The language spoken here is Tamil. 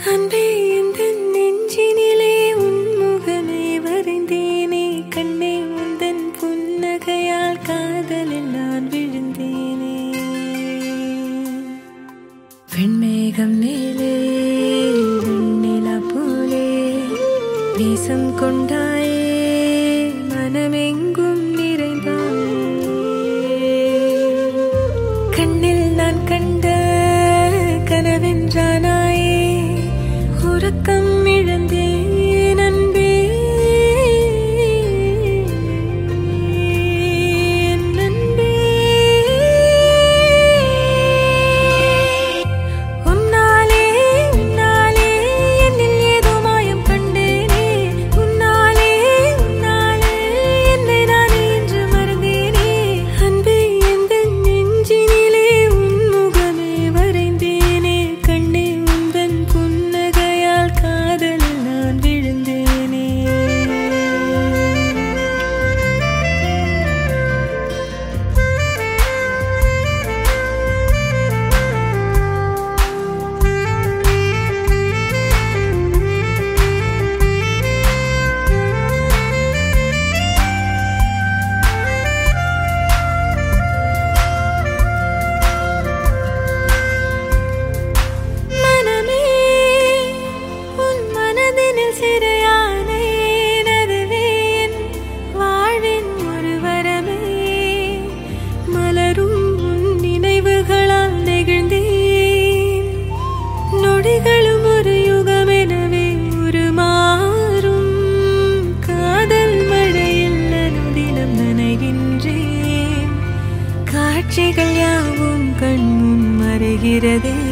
அன்பே எந்தன் நெஞ்சினிலே உன்முகமே வரைந்தேனே கண்ணே உந்தன் புன்னகையால் காதலில் நான் விழுந்தேனே வெண்மேகம் மேலே வெண்ணிலா போலே நேசம் கொண்டாயே மனமெங்கும் நிறைந்தாயே கண்ணில் நான் கண்ட கனவென்றானாயே உறக்கம் இழந்தேன் அன்பே நன்பே உன்னாலே உன்னாலே என்னில் ஏதோ மாயம் கண்டேனே உன்னாலே உன்னாலே என்னை நான் இன்று மறந்தேனே அன்பே எந்தன் நெஞ்சினிலே உன்முகமே வரைந்தேனே கண்ணே உந்தன் புன்னகையால் காதலில் நான் விழுந்தேனே மனமே உன் மனதினில் சிறையானேன் அதுவே என் வாழ்வின் ஒரு வரமே மலரும் உன் நினைவுகளால் நெகிழ்ந்தேன் நொடிகளும் ஒரு யுகமெனவே உருமாறும் காதல் மழையில் அனுதினம் நனைகின்றேன் காட்சிகள் யாவும் கண் முன் மறைகிறதே